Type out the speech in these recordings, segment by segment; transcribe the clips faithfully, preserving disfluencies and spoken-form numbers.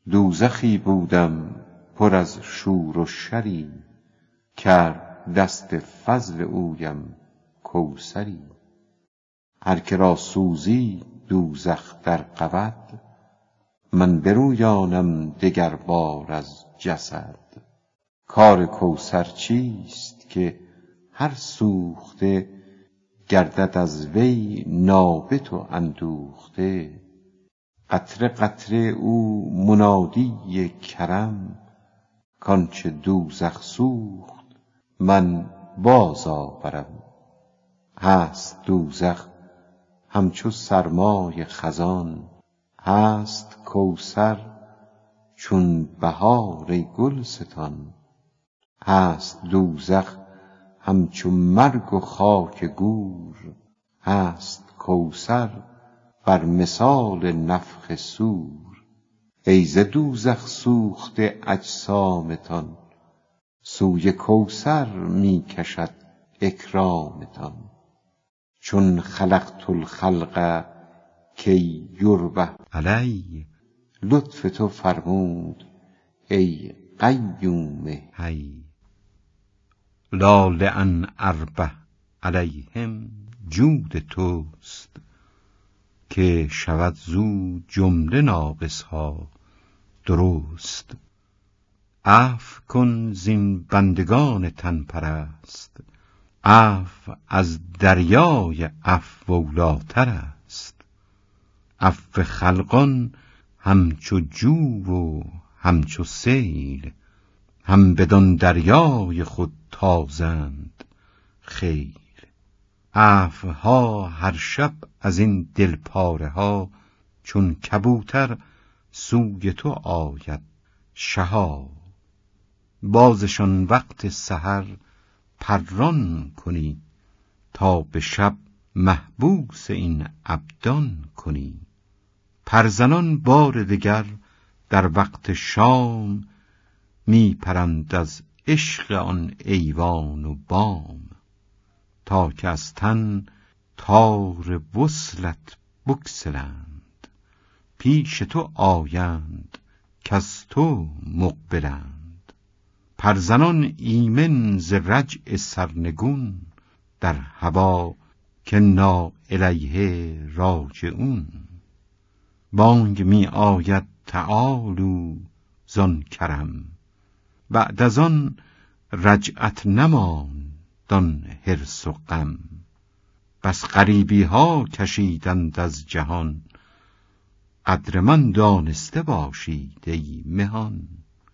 دوزخی بودم پر از شور و شری، کرد دست فضل اویم کوثری. هر که را سوزی دوزخ در قود، من برویانم دگر بار از جسد. کار کوثر چیست که هر سوخته، گردد از وی نابت و اندوخته. قطره قطره او منادی کرم، کانچه دوزخ سوخت من باز آورم. هست دوزخ همچو سرمای خزان، هست کوثر چون بهار گلستان. هست دوزخ همچو مرگ و خاک گور، هست کوثر بر مثال نفخ صور. ای ز دوزخ سوخته اجسامتان، سوی کوثر می کشد اکرامتان. چون خلقت الخلق کی یربح علی، لطف تو فرمود ای قیوم حی. لا لأن اربح علیهم، جود توست که شود زو جمله ناقص ها درست. عفو کن زین بندگان تن پرست، عفو از دریای عفو اولاتر است. عفو خلقان همچو جو و همچو سیل، هم بدان دریای خود تازند خیل. عفو ها هر شب از این دل پاره ها، چون کبوتر سوی تو آید شها. بازشان وقت سحر پران کنی، تا به شب محبوس این ابدان کنی. پرزنان بار دگر در وقت شام، می پرند از عشق آن ایوان و بام. تا که از تن تار وصلت بگسلند، پیش تو آیند کز تو مقبلند. پرزنان ایمن ز رجع سرنگون، در هوا که نا الیه راجعون. بانگ می آید تعالوا زان کرم، بعد از آن رجعت نماند آن حرص و غم. بس غریبی ها کشیدند از جهان، قدر من دانسته باشید ای مهان.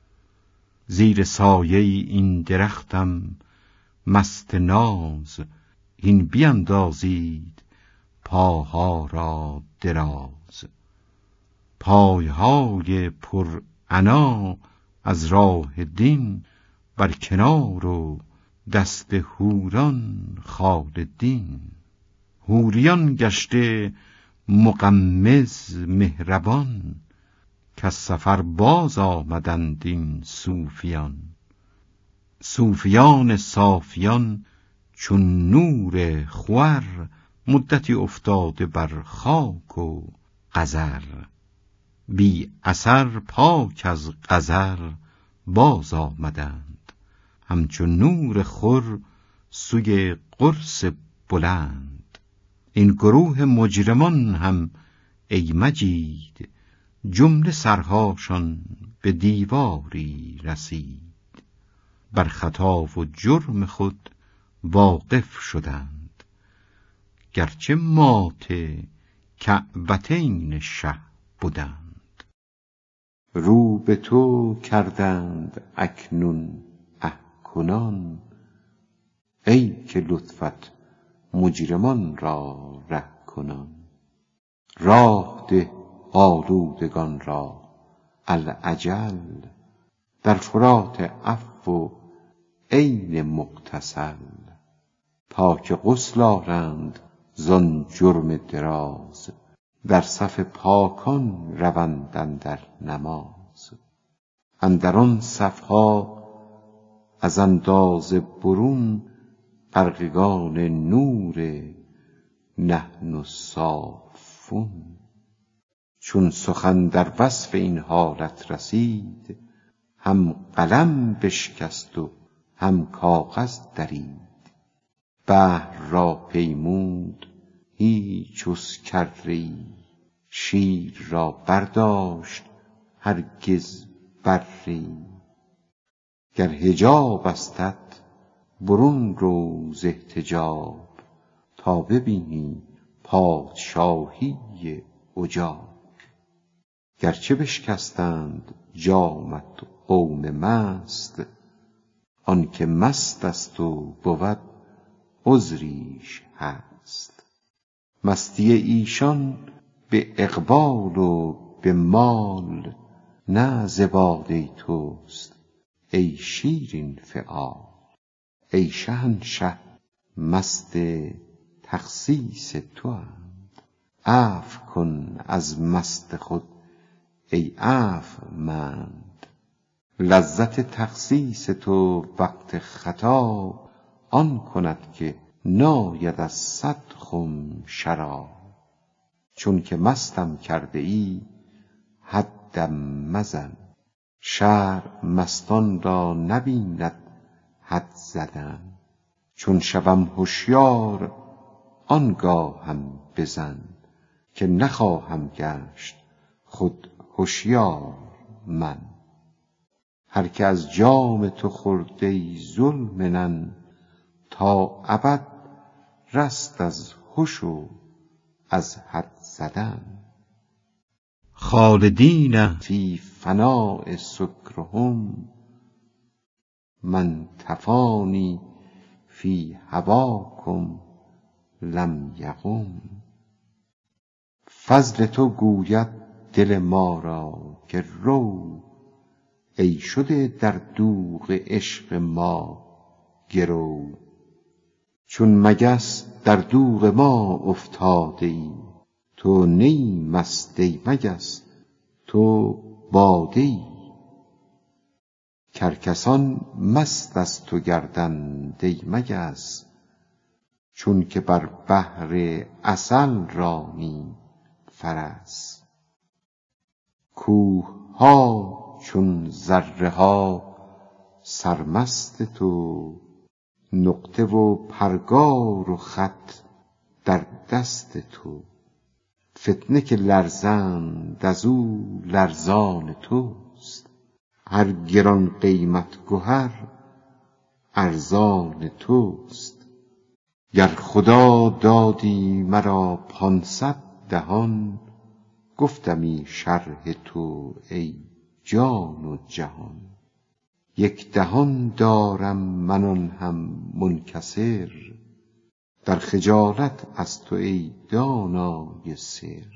زیر سایه این درختم مست ناز، هین بیندازید پاها را دراز. پایهای پر عنا از راه دین، بر کنار و دست حوران خالدین. حوریان گشته مغمض مهربان، کز سفر باز آمدند این صوفیان. صوفیان صافیان چون نور خور، مدتی افتاده بر خاک و قذر. بی اثر پاک از قذر باز آمدند، همچون نور خور سوی قرص بلند. این گروه مجرمان هم ای مجید، جمله سرهاشان به دیواری رسید. بر خطا و جرم خود واقف شدند، گرچه مات کعبتین شه بودند. رو به تو کردند اکنون احکنان، ای که لطفت مجرمان را ره کنان. راه ده آلودگان را العجل، در فرات عفو عین مغتسل. تا که غسل آرند زان جرم دراز، در صف پاکان روند اندر نماز. اندر آن صفها از اندازه برون، غرقگان نور نحن الصافون. چون سخن در وصف این حالت رسید، هم قلم بشکست و هم کاغذ درید. بحر را پیمود هیچ اسکره‌ای، شیر را برداشت هرگز بره‌ای. گر حجاب استت برون رو ز احتجاب، تا ببینی پادشاهی عجاب. گرچه بشکستند جامت قوم مست، آن که مست است و بود عذریش هست. مستی ایشان به اقبال و به مال، نه ز باده توست ای شیرین فعال. ای شهنشه مست تخسیس تواند، عفو کن از مست خود ای عفومند. لذت تخسیس تو وقت خطا، آن کند که ناید از صد خم شراب. چون که مستم کرده ای حدم مزن، شرع مستان را نبیند حد زدن. چون شوم هوشیار آنگاهم بزن، که نخواهم گشت خود هوشیار من. هر که از جام تو خورد ای ذوالمنن، تا ابد رست از هوش و از حد زدن. خالدین فی فناء سکرهم، من تفانی فی هواکم لم یقم. فضل تو گوید دل ما را که رو، ای شده در دوغ عشق ما گرو. چون مگس در دوغ ما افتاده ای، تو نی مست ای مگس تو باده ای. کرکسان مست از تو گردند ای مگس، چون که بر بحر عسل رانی فرس. کوه ها چون ذره ها سرمست تو، نقطه و پرگار و خط در دست تو. فتنه که لرزند از او لرزان توست، هر گران قیمت گهر ارزان توست. گر خدا دادی مرا پانصد دهان، گفتمی شرح تو ای جان و جهان. یک دهان دارم من آن هم منکسر، در خجالت از تو ای دانای سر.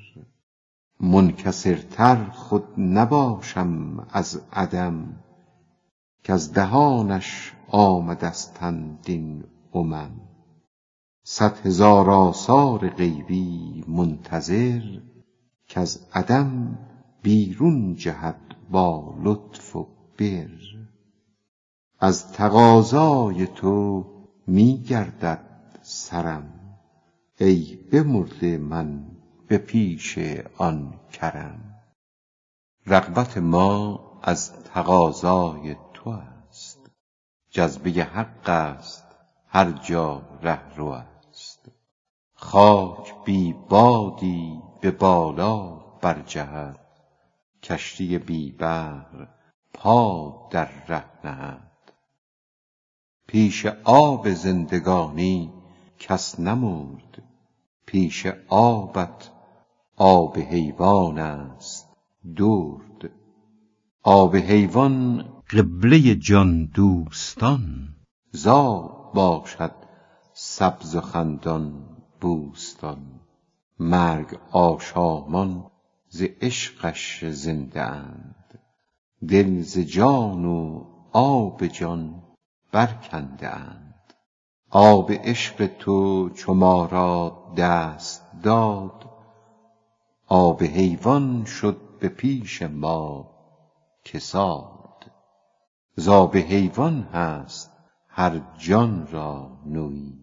منکسرتر خود نباشم از عدم، کز دهانش آمدستند این امم. صد هزار آثار غیبی منتظر، کز عدم بیرون جهد با لطف و بر. از تقاضای تو می گردد سرم، ای بمرده من به پیش آن کرم. رغبت ما از تقاضای تو است، جذبه حق است هر جا رهرو است. خاک بی بادی به بالا برجهد، کشتی بی بحر پا در ره نهد. پیش آب زندگانی کس نمرد، پیش آبت آب حیوان است درد. آب حیوان قبله جان دوستان، زآب باشد سبز و خندان بوستان. مرگ آشامان ز عشقش زنده اند، دل ز جان و آب جان برکنده اند. آب عشق تو چو ما را دست داد، آب حیوان شد به پیش ما کساد. ز آب حیوان هست هر جان را نویی،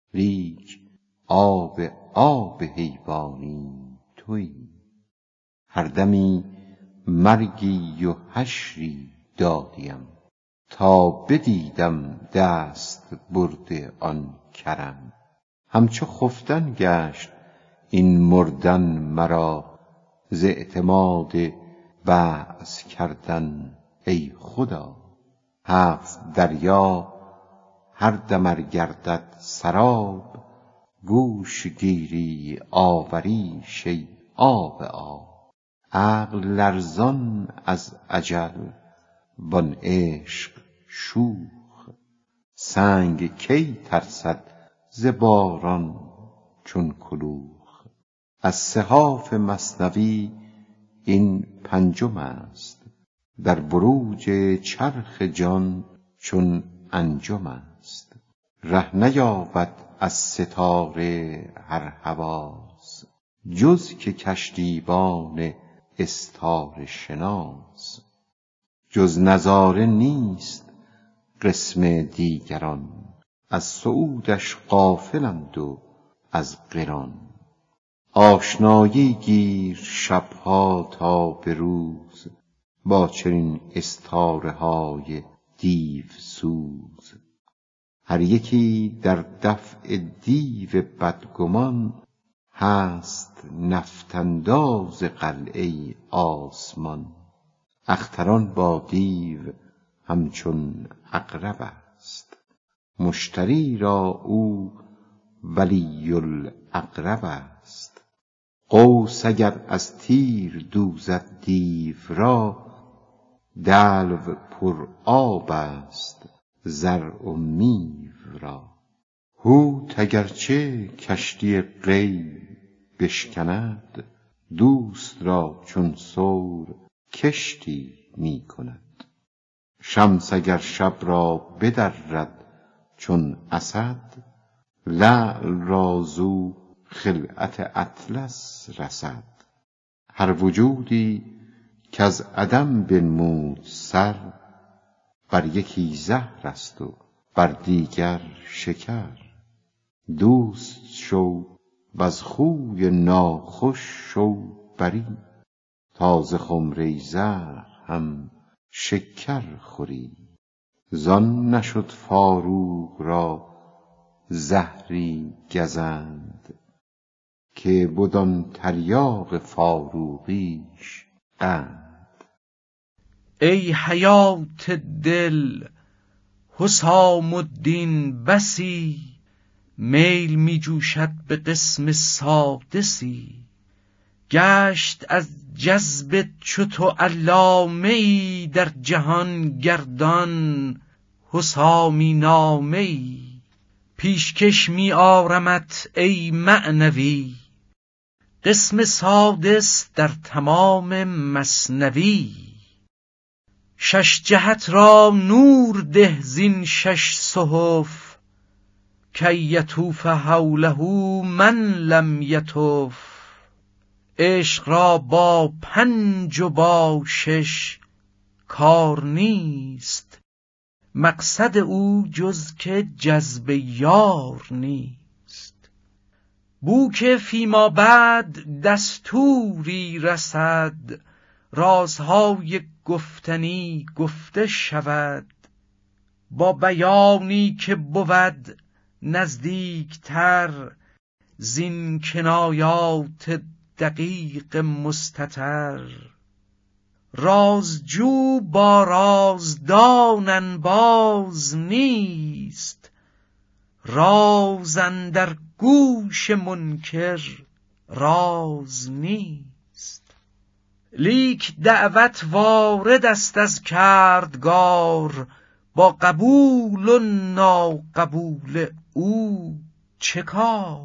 لیک آب آب حیوانی تویی. هر دمی مرگی و حشری دادیم، تا بدیدم دست برده آن کرم. همچو خفتن گشت این مردن مرا، ز اعتماد بعث کردن ای خدا. هفت دریا هر دم ار گردد سراب، گوش گیری آوریش ای آب آب. عقل لرزان از اجل وان عشق شوخ، سنگ کی ترسد ز باران چون کلوخ. از صحاف مثنوی این پنجم است، در بروج چرخ جان چون انجم است. ره نیابد از ستاره هر حواس، جز که کشتیبان استاره شناس. جز نظاره نیست قسم دیگران، از صعودش غافلند و از قران. آشنایی گیر شبها تا به روز، با چنین استاره های دیو سوز. هر یکی در دفع دیو بدگمان، هست نفط انداز قلعه آسمان. اختران با دیو همچون عقرب است، مشتری را او ولی العقرب است. قوس اگر از تیر دوزد دیو را، دلو پر آب است زرع و میو را. حوت اگرچه کشتی قی بشکند، دوست را چون ثور کشتی می کند. شمس اگر شب را بدرد چون اسد، لعل را زو خلعت اطلس رسد. هر وجودی کز عدم بنمود سر، بر یکی زهر است و بر دیگر شکر. دوست شو وز خوی ناخوش شو بری، تا ز خمره زهر هم شکر خوری. زان نشد فاروق را زهری گزند، که بد آن تریاق فاروقیش قند. ای حیات دل حسام الدین بسی، میل می جوشد به قسم سادسی. گشت از جذب چو تو علامه ای، در جهان گردان حسامی نامه ای. پیشکش می آرمت ای معنوی، قسم سادس در تمام مثنوی. شش جهت را نور ده زین شش صحف، کی یطوف حوله من لم یطف. عشق را با پنج و با شش کار نیست، مقصد او جز که جذب یار نیست. بو که فیما بعد دستوری رسد، رازهای گفتنی گفته شود. با بیانی که بود نزدیکتر، زین کنایات دقیق مستتر. رازجو با رازدان انباز نیست، راز اندر گوش منکر راز نیست. لیک دعوت وارد است از کردگار، با قبول و ناقبول او چه کار.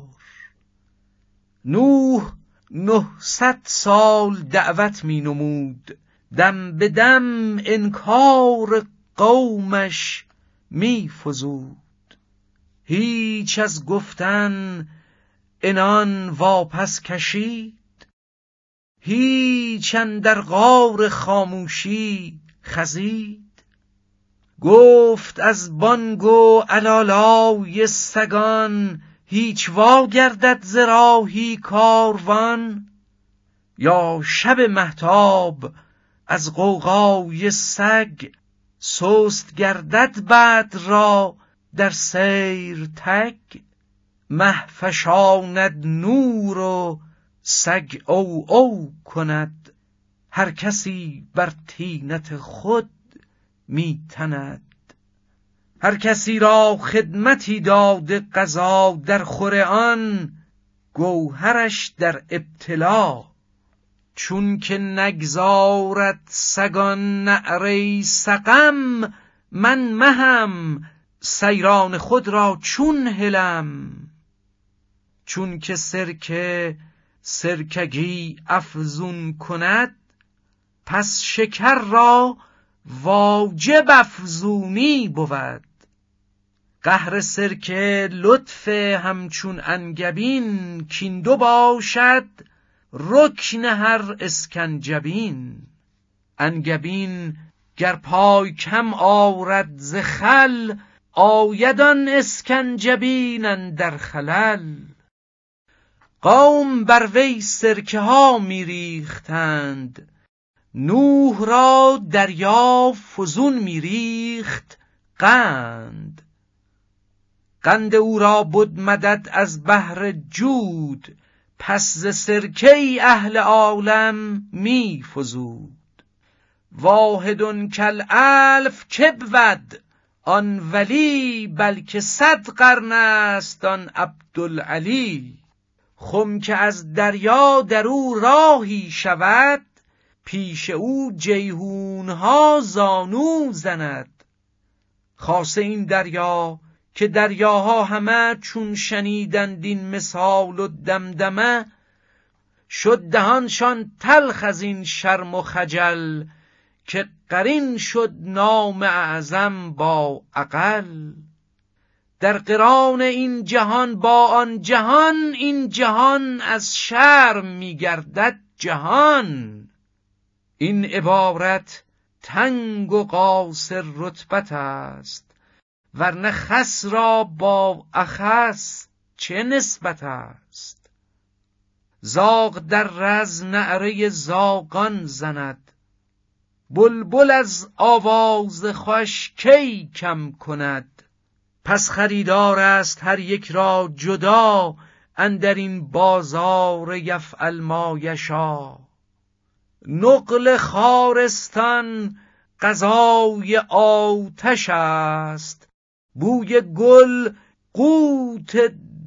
نوح نهصد سال دعوت می نمود، دم به دم انکار قومش می فزود. هیچ از گفتن عنان واپس کشید، هیچ اندر غار خاموشی خزید. گفت از بانگ و علالای سگان، هیچ وا گردد ز راهی کاروان. یا شب مهتاب از غوغای سگ، سست گردد بدر را در سیر تگ. مه فشاند نور و سگ او او کند، هر کسی بر طینت خود می تند. هر کسی را خدمتی داده قضا، در خور آن گوهرش در ابتلا. چون که نگذارد سگان نعره سقم، من مهم سیران خود را چون هلم. چون که سرکه سرکگی افزون کند، پس شکر را واجب افزونی بود. قهر سرکه لطف همچون انگبین، کین دو باشد رکن هر اسکنجبین. انگبین گر پای کم آرد ز خل، آید آن اسکنجبین اندر خلل. قوم بر وی سرکه ها می ریختند، نوح را دریا فزون می ریخت قند. قند او را بد مدد از بحر جود، پس ز سرکه اهل عالم می فزود. واحد کالالف که بود آن ولی، بلکه صد قرن است آن عبدالعلی. خم که از دریا در او راهی شود، پیش او جیحونها زانو زند. خاصه این دریا که دریاها همه، چون شنیدند این مثال و دمدمه، شد دهانشان تلخ از این شرم و خجل، که قرین شد نام اعظم با اقل. در قران این جهان با آن جهان، این جهان از شرم می گردد جهان. این عبارت تنگ و قاصر رتبت است، ورنه خس را با اخس چه نسبت است. زاغ در رز نعره زاغان زند، بلبل از آواز خوش کی کم کند. پس خریدار است هر یک را جدا، اندر این بازار یفعل ما یشا. نقل خارستان غذای آتش است، بوی گل قوت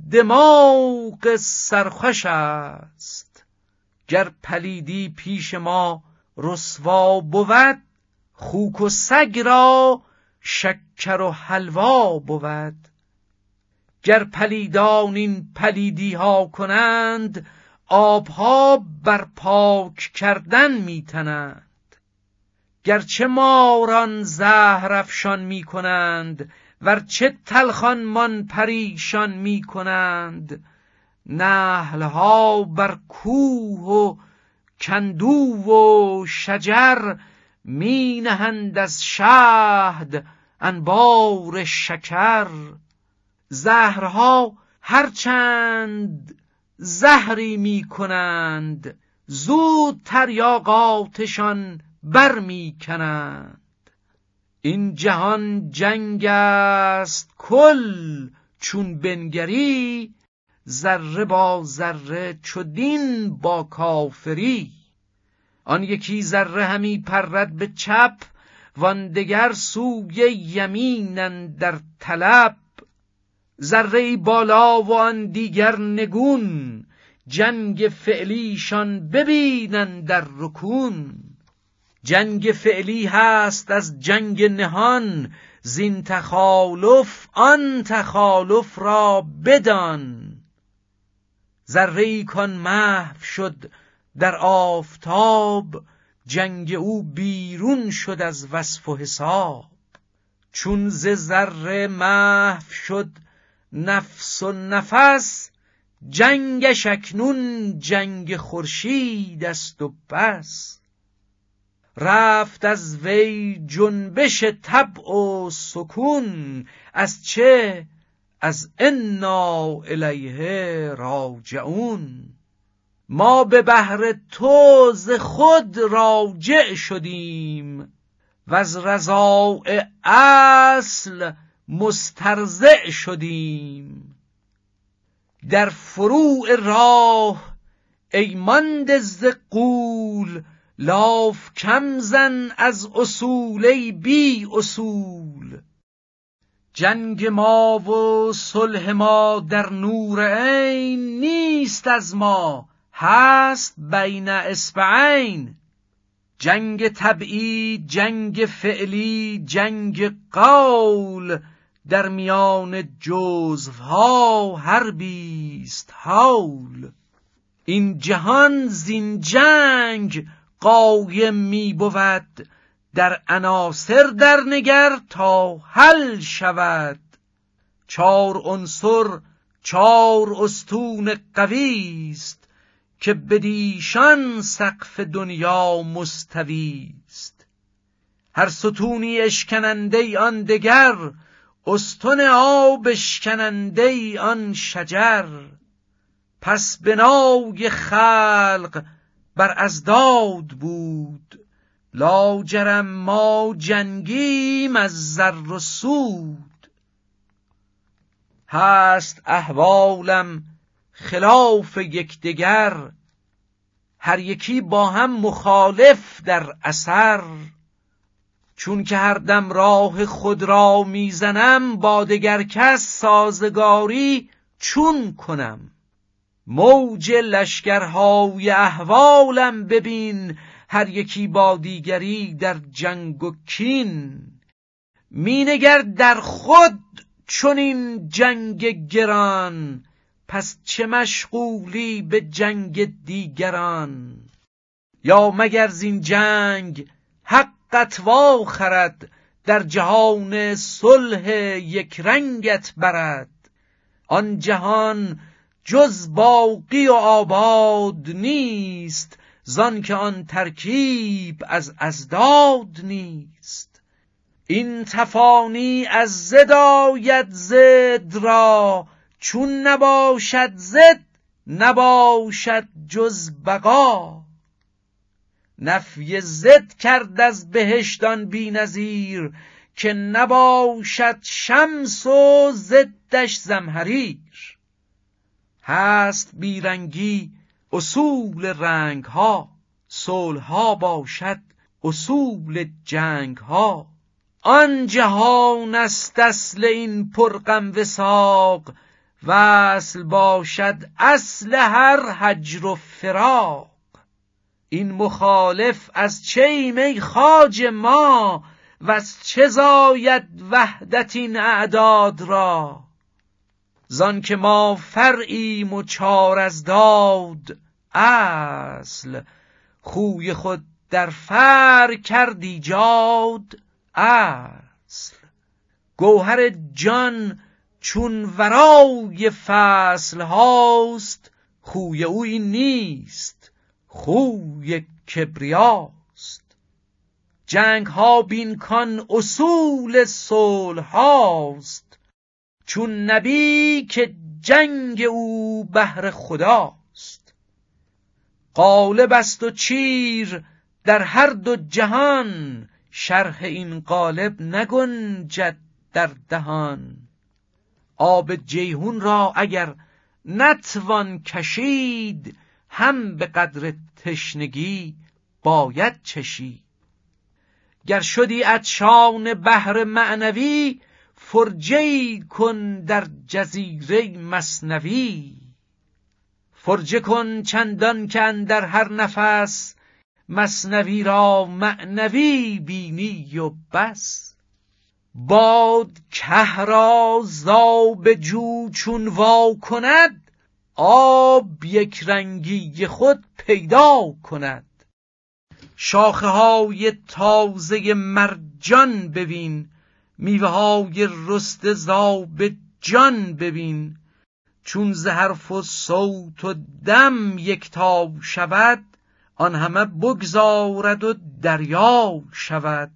دماغ سرخوش است. گر پلیدی پیش ما رسوا بود، خوک و سگ را شکر و حلوا بود. گر پلیدان این پلیدی ها کنند، آبها بر پاک کردن می تنند. گرچه ماران زهر افشان می کنند، ورچه تلخان مان پریشان می کنند. نحلها بر کوه و کندو و شجر، می نهند از شهد انبار شکر. زهرها هرچند زهری می کنند، زود تریاقاتشان بر می کنند. این جهان جنگ است کل چون بنگری، ذره با ذره چو دین با کافری. آن یکی ذره همی پرد به چپ، وان دگر سوی یمین اندر طلب. ذره بالا و آن دیگر نگون، جنگ فعلیشان ببین اندر رکون. جنگ فعلی هست از جنگ نهان، زین تخالف آن تخالف را بدان. ذره‌ای کان محو شد در آفتاب، جنگ او بیرون شد از وصف و حساب. چون ز ذره محو شد نفس و نفس، جنگش اکنون جنگ خورشید است و بس. رفت از وی جنبش طبع و سکون، از چه؟ از انا الیه راجعون. ما به بهر تو ز خود راجع شدیم و از رضاع اصل مسترضع شدیم. در فروع راه ای مانده ز غول، لاف کم زن از اصول ای بی اصول. جنگ ما و صلح ما در نور عین، نیست از ما هست بین اصبعین. جنگ طبعی، جنگ فعلی، جنگ قول، در میان جزوها حربیست هول. این جهان زین جنگ قایم می بود، در عناصر در نگر تا حل شود. چار عنصر چار استون قویست، که بدیشان سقف دنیا مستویست. هر ستونی اشکننده آن دگر، استن آب اشکننده آن شجر. پس بنای خلق بر اضداد بود، لاجرم ما جنگیم از ضر و سود. هست احوالم خلاف یکدیگر، هر یکی با هم مخالف در اثر. چون که هر دم راه خود را میزنم، با دگر کس سازگاری چون کنم. موج لشکرهای احوالم ببین، هر یکی با دیگری در جنگ و کین. مینگر در خود چنین جنگ گران، پس چه مشغولی به جنگ دیگران. یا مگر زین جنگ حق اتوا خرد، در جهان صلح یک رنگت برد. آن جهان جز باقی و آباد نیست، زان که آن ترکیب از اضداد نیست. این تفانی از ضد آید ضد را، چون نباشد ضد نباشد جز بقا. نفی ضد کرد از بهشت آن بی‌نظیر، که نباشد شمس و ضدش زمهریر. هست بیرنگی اصول رنگ ها، صلح ها باشد اصول جنگ ها. آن جهان است اصل این پرغم وثاق، وصل باشد اصل هر هجر و فراق. این مخالف از چه ای خواجه ما، وز چه زاید وحدت این اعداد را. زان که ما فرعیم و چار اضداد اصل، خوی خود در فرع کرد ایجاد اصل. گوهر جان چون ورای فصل هاست، خوی او این نیست خوی کبریاست. جنگ ها بین کان اصول صلح هاست، چون نبی که جنگ او بهر خداست. قالب است و چیر در هر دو جهان، شرح این قالب نگنجد در دهان. آب جیحون را اگر نتوان کشید، هم به قدر تشنگی باید چشید. گر شدی عطشان بحر معنوی، فرجه کن در جزیره مثنوی. فرجه کن چندان که اندر هر نفس، مثنوی را معنوی بینی و بس. باد که را زاب جو چون وا کند، آب یک رنگی خود پیدا کند. شاخه های تازه مرجان ببین، میوه های رسته زاب جان ببین. چون ز حرف و صوت و دم یکتا شود، آن همه بگذارد و دریا شود.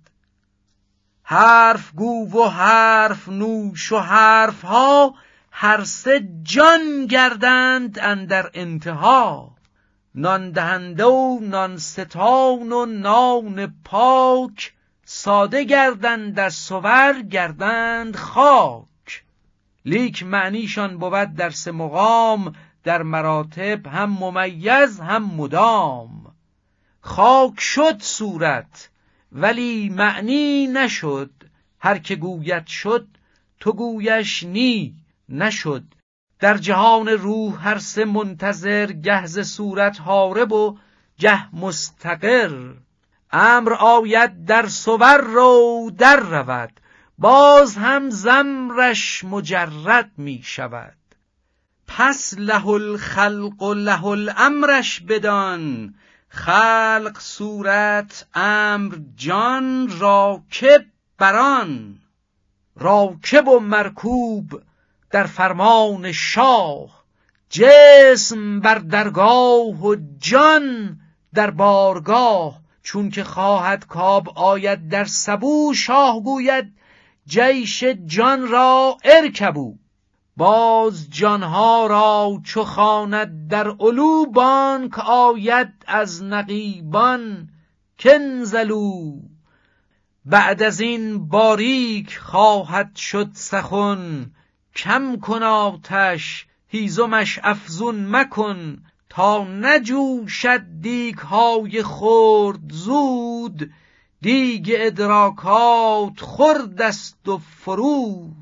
حرف گو و حرف نوش و حرف ها، هر سه جان گردند اندر انتها. نان دهنده و نان ستان و نان پاک، ساده گردند در صور گردند خاک. لیک معنیشان بود در سه مقام، در مراتب هم ممیز هم مدام. خاک شد صورت ولی معنی نشد، هر که گوید شد تو گویش نی نشد. در جهان روح هر سه منتظر، گه ز صورت هارب و گه مستقر. امر آید در صور رو در رود، باز هم زمرش مجرد می شود. پس له الخلق و له الامرش بدان، خلق صورت امر جان راکب بران. راکب و مرکوب در فرمان شاه، جسم بر درگاه و جان در بارگاه. چون که خواهد کاب آید در سبو، شاه گوید جیش جان را ارکبو. باز جانها را چو خواند در علو، بانک آید از نقیبان کنزلو. بعد از این باریک خواهد شد سخن، کم کن آتش هیزمش افزون مکن. تا نجوشد دیگ های خرد زود، دیگ ادراکات خرد است و فرود.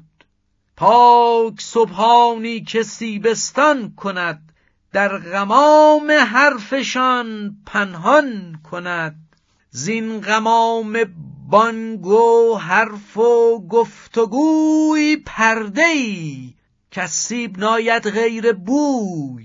پاک سبحانی که سیبستان کند، در غمام حرفشان پنهان کند. زین غمام بانگ و حرف و گفتگوی، پرده‌ای که سیب ناید غیر بوی.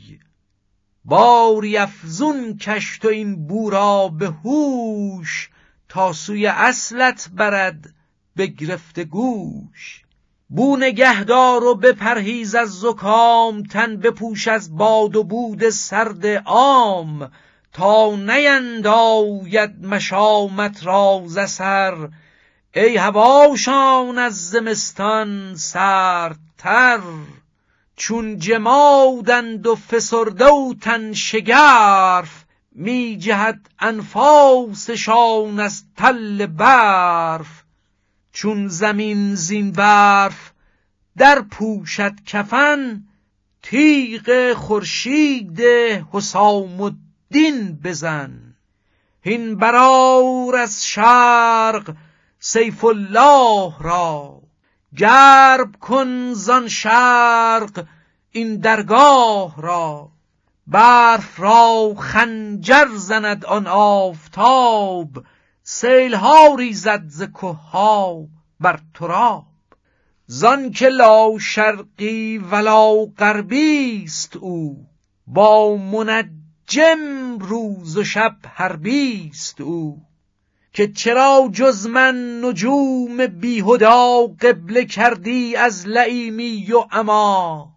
باری افزون کش تو این بو را به هوش، تا سوی اصلت برد بگرفته گوش. بو نگهدار و بپرهیز از زکام، تن بپوش از باد و بود سرد عام. تا نینداید مشامت را ز سر، ای هواشان از زمستان سردتر. چون جمادند و فسرده و تن شگرف، می جهد انفاسشان از تل برف. چون زمین زین برف در پوشد کفن، تیغ خورشید حسام الدین بزن. هین برآر از شرق سیف الله را، گرب کن زان شرق این درگاه را. برف را خنجر زند آن آفتاب، سیلها ریزد ز کهها بر تراب. زان که لا شرقی ولا غربی است او، با منجم روز و شب حربی است او. که چرا جز من نجوم بیهدا، قبله کردی از لییمی و عمی.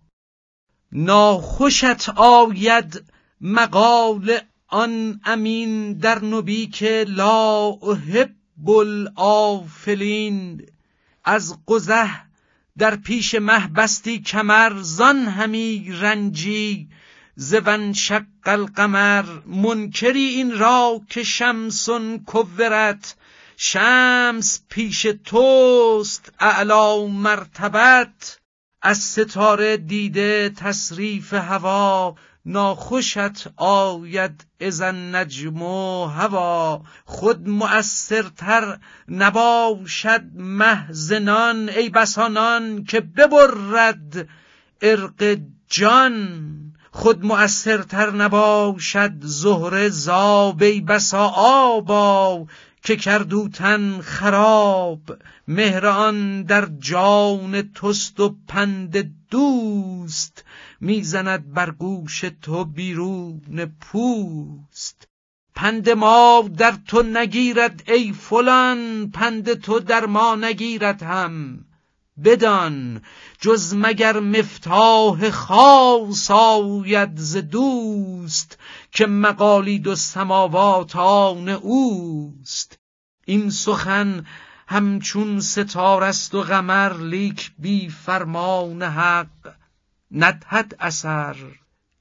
ناخوشت آید مقال آن امین، در نبی که لا احب الآفلین. از قزح در پیش مه بستی کمر، زان همی رنجی ز وانشق القمر. منکری این را که شمس کورت، شمس پیش توست اعلی مرتبت. از ستاره دیده تصریف هوا، ناخوشت آید اذا النجم هوا. خود مؤثرتر نباشد مه ز نان، ای بسا نان که ببرد عرق جان. خود مؤثرتر نباشد زهره زاب، ای بسا آبا که کردو تن خراب. مهر آن در جان توست و پند دوست، میزند بر گوش تو بیرون پوست. پند ما در تو نگیرد ای فلان، پند تو در ما نگیرد هم بدان. جز مگر مفتاح خاص آید ز دوست، که مقالید و سماوات آن اوست. این سخن همچون ستاره است و قمر، لیک بی فرمان حق ندهد اثر.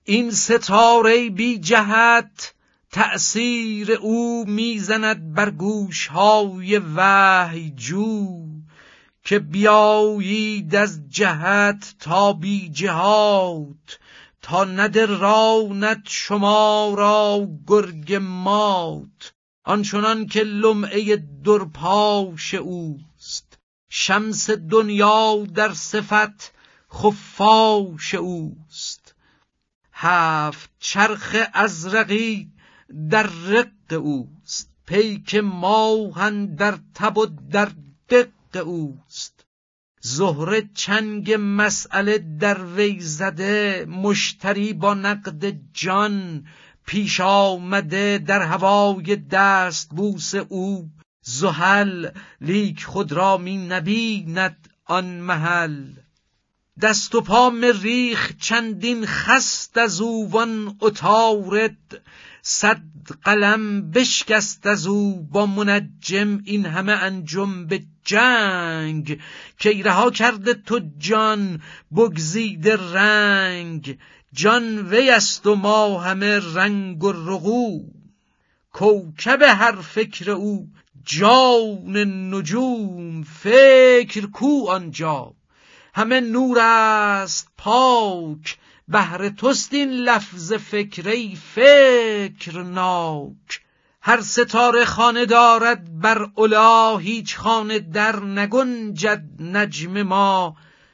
این ستاره بی جهت تأثیر او میزند بر گوشهای وحی جو، که بیایید از جهت تا بی جهات، تا ندراند شما را گرگ مات. آنچنان که لمعه درپاش اوست، شمس دنیا در صفت خفاش اوست. هفت چرخ ازرقی در رق اوست، پیک ماه در تب و در دق اوست. زهره چنگ مسئله در وی زده، مشتری با نقد جان پیش آمده. در هوای دست بوس او زحل، لیک خود را می نبیند آن محل. دست و پا مریخ چندین خست از او، وان عطارد صد قلم بشکست از او. با منجم این همه انجم به جنگ، که رها کرده تو جان بگزیده رنگ. جان وی است و ما همه رنگ و رغو، کوکب هر فکر او جان نجوم. فکر کو آنجا همه نور است پاک، بهر توست این لفظ فکر ای فکرناک. هر ستاره خانه دارد بر علا، هیچ خانه در نگنجد نجم ما.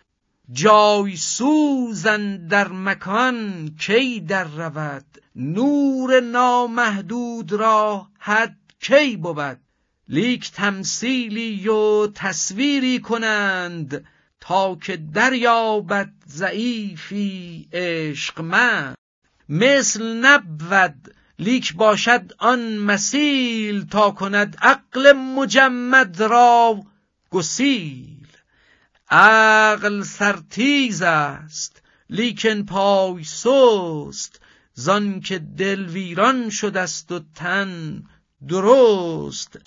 جای سوزن در مکان کی در رود، نور نامحدود را حد کی بود. لیک تمثیلی و تصویری کنند، تا که دریابد ضعیفی عشقمند. مثل نبود لیک باشد آن مثیل، تا کند عقل مجمد را گسیل. عقل سرتیز است لیکن پای سست، زان که دل ویران شده است و تن درست.